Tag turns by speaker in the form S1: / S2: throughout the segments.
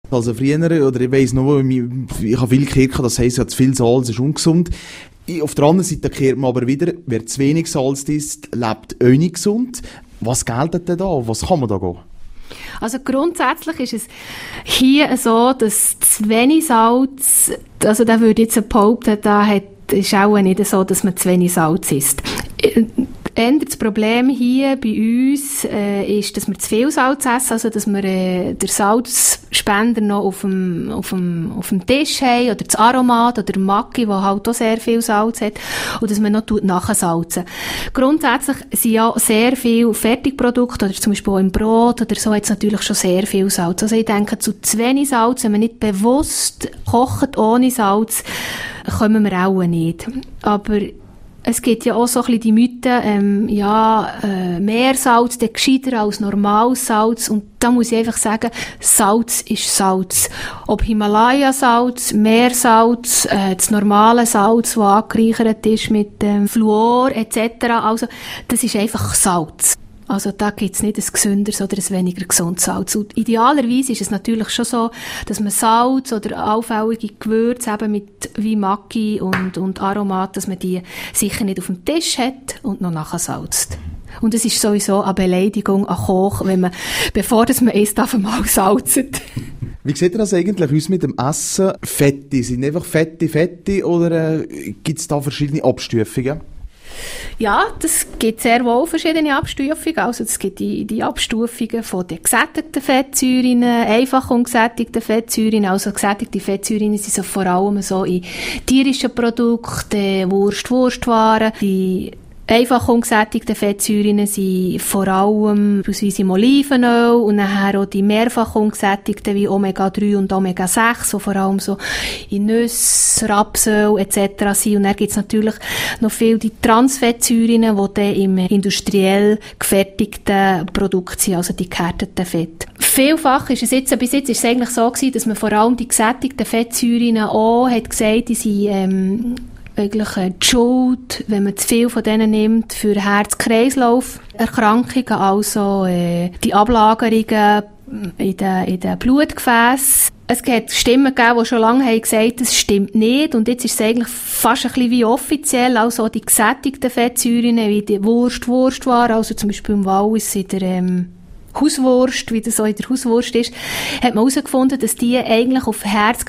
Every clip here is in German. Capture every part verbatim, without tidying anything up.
S1: Also früher, oder ich weiss noch, ich habe viel gehört, das heisst ja, zu viel Salz ist ungesund. Auf der anderen Seite kehrt man aber wieder, wer zu wenig Salz isst, lebt auch nicht gesund. Was gilt denn da? Was kann man da gehen?
S2: Also grundsätzlich ist es hier so, dass zu wenig Salz, also da würde ich jetzt behaupten, da hat, ist auch nicht so, dass man zu wenig Salz isst. Das Problem hier bei uns äh, ist, dass wir zu viel Salz essen, also dass wir äh, den Salzspender noch auf dem, auf, dem, auf dem Tisch haben, oder das Aromat oder der Maggi, der halt auch sehr viel Salz hat, und dass man noch nachsalzen. Grundsätzlich sind ja sehr viele Fertigprodukte, oder zum Beispiel auch im Brot oder so, hat es natürlich schon sehr viel Salz. Also ich denke, zu zu wenig Salz, wenn man nicht bewusst kocht ohne Salz, kommen wir auch nicht. Aber es gibt ja auch so ein bisschen die Mythen, ähm, ja, äh, Meersalz, der gescheiter als normales Salz. Und da muss ich einfach sagen, Salz ist Salz. Ob Himalaya-Salz, Meersalz, äh, das normale Salz, das angereichert ist mit ähm, Fluor et cetera. Also, das ist einfach Salz. Also da gibt es nicht ein gesünderes oder ein weniger gesundes Salz. Und idealerweise ist es natürlich schon so, dass man Salz oder allfällige Gewürze eben mit wie Maggi und, und Aromat, dass man die sicher nicht auf dem Tisch hat und noch nachher salzt. Und es ist sowieso eine Beleidigung an Koch, wenn man, bevor das man isst, auf einmal salzt.
S1: Wie sieht das eigentlich aus mit dem Essen? Fette, sind einfach fette, fette oder äh, gibt es da verschiedene Abstufungen?
S2: Ja, das gibt sehr wohl verschiedene Abstufungen. Also es gibt die, die Abstufungen von den gesättigten Fettsäuren, einfach ungesättigten Fettsäuren. Also gesättigte Fettsäuren sind so vor allem so in tierischen Produkten, Wurst, Wurstwaren. Die einfach ungesättigte Fettsäuren sind vor allem beispielsweise im Olivenöl und nachher auch die mehrfach ungesättigten wie Omega drei und Omega sechs, die vor allem so in Nüsse, Rapsöl et cetera sind. Und dann gibt es natürlich noch viel die Transfettsäuren, die dann im industriell gefertigten Produkt sind, also die gehärteten Fette. Vielfach ist es jetzt, bis jetzt ist es eigentlich so gewesen, dass man vor allem die gesättigten Fettsäuren auch hat gesagt, die sind ähm, eigentlich äh, die Schuld, wenn man zu viel von denen nimmt, für Herz-Kreislauf-Erkrankungen, also äh, die Ablagerungen in den, in den Blutgefäßen. Es gibt Stimmen gegeben, die schon lange haben gesagt, das stimmt nicht. Und jetzt ist es eigentlich fast ein bisschen wie offiziell, also die gesättigten Fettsäuren, wie die Wurst, Wurstwaren, also zum Beispiel im Wallis in der ähm, Hauswurst, wie das so in der Hauswurst ist, hat man herausgefunden, dass die eigentlich auf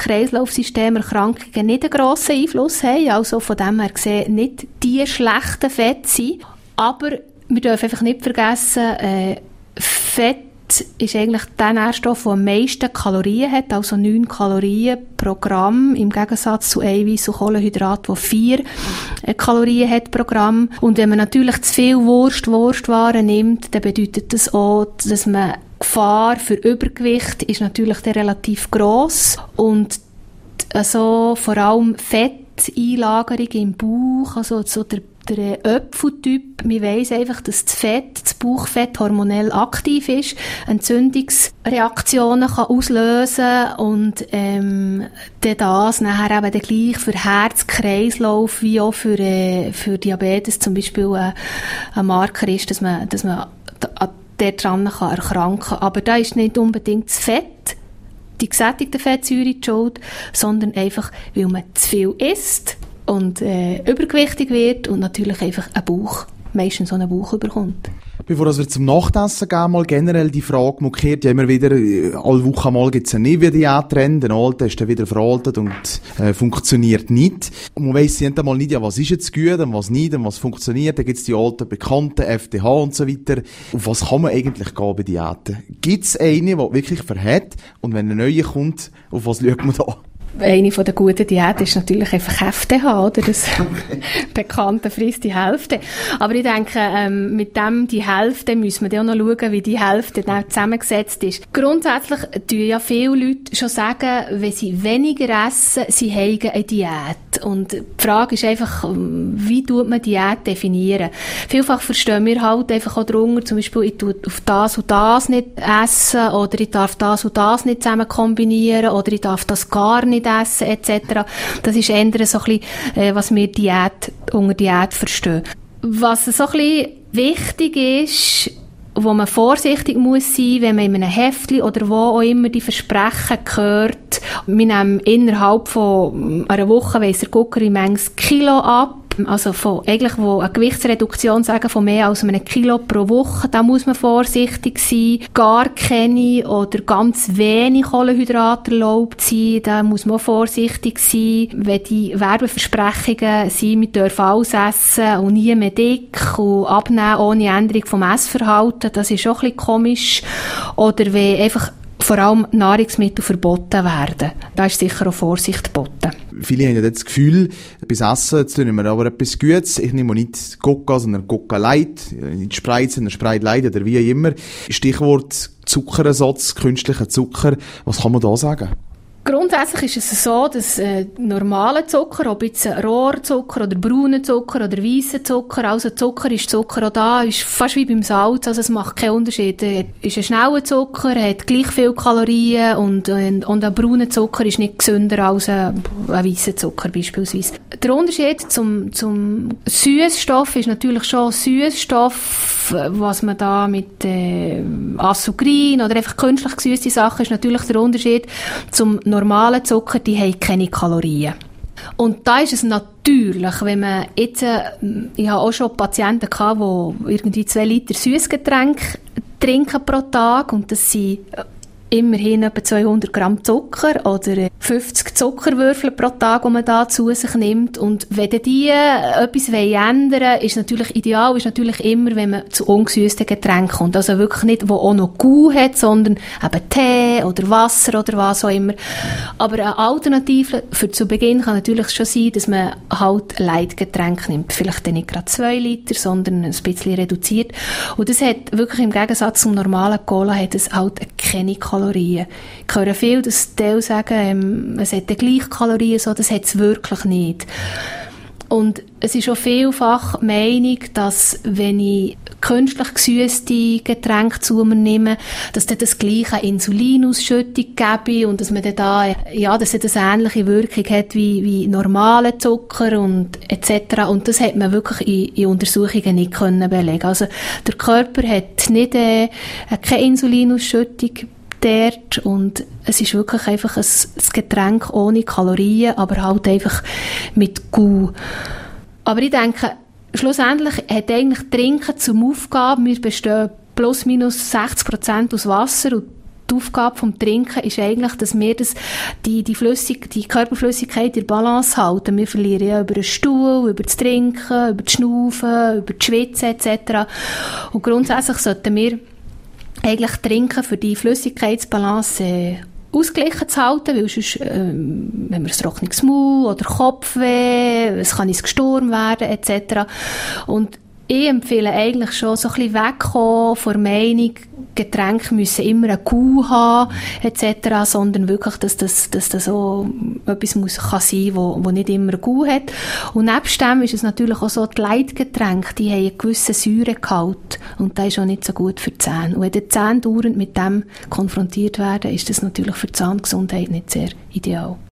S2: Herz-Kreislauf-System-Erkrankungen nicht einen grossen Einfluss haben. Also von dem her gesehen nicht die schlechten Fette sind. Aber wir dürfen einfach nicht vergessen, äh, Fett ist eigentlich der Nährstoff, der am meisten Kalorien hat, also neun Kalorien pro Gramm, im Gegensatz zu Eiweiß und Kohlenhydrat, wo vier Kalorien hat pro Gramm. Und wenn man natürlich zu viel Wurst, Wurstwaren nimmt, dann bedeutet das auch, dass man Gefahr für Übergewicht ist natürlich dann relativ gross. Und also vor allem Fetteinlagerung im Bauch, also so der Der Äpfeltyp, man weiss einfach, dass das Fett, das Bauchfett hormonell aktiv ist, Entzündungsreaktionen kann auslösen und ähm, dann das nachher eben dann gleich für Herz-Kreislauf wie auch für, äh, für Diabetes zum Beispiel äh, ein Marker ist, dass man, dass man dort dran kann erkranken. Aber da ist nicht unbedingt das Fett, die gesättigten Fettsäuren die Schuld, sondern einfach, weil man zu viel isst und äh, übergewichtig wird und natürlich einfach ein Bauch, meistens so einen Bauch überkommt.
S1: Bevor wir zum Nachtessen gehen, mal generell die Frage, man hört ja immer wieder, alle Wochen mal gibt es einen neuen Diättrend, der alte ist dann wieder veraltet und äh, funktioniert nicht. Und man weiss nicht einmal nicht, ja, was ist jetzt gut und was nicht und was funktioniert. Dann gibt es die alten Bekannten, F D H und so weiter. Auf was kann man eigentlich gehen bei Diäten? Gibt es eine, die wirklich verhält und wenn eine neue kommt, auf was schaut man da?
S2: Eine von der guten Diäten ist natürlich einfach F D H, oder? Das Bekannte frisst die Hälfte. Aber ich denke, ähm, mit dem die Hälfte müssen wir dann auch noch schauen, wie die Hälfte dann zusammengesetzt ist. Grundsätzlich tun ja viele Leute schon sagen, wenn sie weniger essen, sie haben eine Diät. Und die Frage ist einfach, wie tut man Diät definieren? Vielfach verstehen wir halt einfach auch darunter, zum Beispiel, ich tue auf das und das nicht essen, oder ich darf das und das nicht zusammen kombinieren, oder ich darf das gar nicht essen, et cetera. Das ist eher so ein bisschen, äh, was wir Diät, unter Diät verstehen. Was so ein bisschen wichtig ist, wo man vorsichtig muss sein, wenn man in einem Heftli oder wo auch immer die Versprechen hört. Wir nehmen innerhalb von einer Woche, weiss der Gucker, wie manches Kilo ab. Also von, eigentlich, wo eine Gewichtsreduktion sagen, von mehr als einem Kilo pro Woche, da muss man vorsichtig sein. Gar keine oder ganz wenig Kohlenhydrate erlaubt sein, da muss man auch vorsichtig sein. Wenn die Werbeversprechungen sind, wir dürfen alles essen und nie mehr dick und abnehmen ohne Änderung vom Essverhalten, das ist auch ein bisschen komisch. Oder wenn einfach vor allem Nahrungsmittel verboten werden. Da ist sicher auch Vorsicht geboten.
S1: Viele haben ja das Gefühl, beim Essen, jetzt tun wir aber etwas Gutes. Ich nehme nicht Coca, sondern Coca Light, nicht Sprite, sondern Sprite Light oder wie immer. Stichwort Zuckerersatz, künstlicher Zucker. Was kann man da sagen?
S2: Grundsätzlich ist es so, dass äh, normaler Zucker, ob jetzt Rohrzucker oder brauner Zucker oder weisser Zucker, also Zucker ist Zucker auch da, ist fast wie beim Salz, also es macht keinen Unterschied. Er ist ein schneller Zucker, hat gleich viele Kalorien und, und, und ein brauner Zucker ist nicht gesünder als ein, ein weisser Zucker beispielsweise. Der Unterschied zum, zum Süßstoff ist natürlich schon Süßstoff, was man da mit äh, Asugrin oder einfach künstlich gesüßte Sachen, ist natürlich der Unterschied zum normale Zucker, die haben keine Kalorien. Und da ist es natürlich, wenn man jetzt, äh, ich habe auch schon Patienten gehabt, die irgendwie zwei Liter Süßgetränk trinken pro Tag und das sind immerhin etwa zweihundert Gramm Zucker oder fünfzig Zuckerwürfel pro Tag, die man da zu sich nimmt. Und wenn die etwas ändern wollen, ist natürlich ideal, ist natürlich immer, wenn man zu ungesüßten Getränken kommt. Also wirklich nicht, wo auch noch Gu hat, sondern eben Tee oder Wasser oder was auch immer. Aber eine Alternative für zu Beginn kann natürlich schon sein, dass man halt Leitgetränke nimmt. Vielleicht nicht gerade zwei Liter, sondern ein bisschen reduziert. Und das hat wirklich im Gegensatz zum normalen Cola hat es halt keine Kalorien. Ich höre viel, dass die sagen, ähm, es hat gleich Kalorien, so, das hat es wirklich nicht. Und es ist auch vielfach Meinung, dass wenn ich künstlich gesüßte Getränke zu mir nehme, dass dann das gleiche Insulinausschüttung gebe und dass man dann da, ja, dass das eine ähnliche Wirkung hat wie, wie normale Zucker und et cetera. Und das hat man wirklich in, in Untersuchungen nicht können belegen. Also der Körper hat nicht äh, keine Insulinausschüttung dort und es ist wirklich einfach ein, ein Getränk ohne Kalorien, aber halt einfach mit Gu. Aber ich denke, schlussendlich hat eigentlich Trinken zum Aufgabe, wir bestehen plus minus sechzig Prozent aus Wasser und die Aufgabe vom Trinken ist eigentlich, dass wir das, die, die, Flüssig, die Körperflüssigkeit in Balance halten. Wir verlieren ja über den Stuhl, über das Trinken, über das Schnaufen, über das Schwitzen et cetera. Und grundsätzlich sollten wir eigentlich trinken, für die Flüssigkeitsbalance äh, ausgeglichen zu halten, weil sonst, ähm, wenn wir ein trockenes Maul oder Kopfweh, es kann ins Gesturm werden, et cetera. Und ich empfehle eigentlich schon so ein bisschen wegkommen von der Meinung, Getränke müssen immer eine Gu haben, et cetera, sondern wirklich, dass das, dass das so etwas muss, kann sein, wo, wo nicht immer eine Gu hat. Und nebst dem ist es natürlich auch so, die Leitgetränke, die haben einen gewissen Säuregehalt und das ist auch nicht so gut für die Zähne. Und wenn die Zähne dauernd mit dem konfrontiert werden, ist das natürlich für die Zahngesundheit nicht sehr ideal.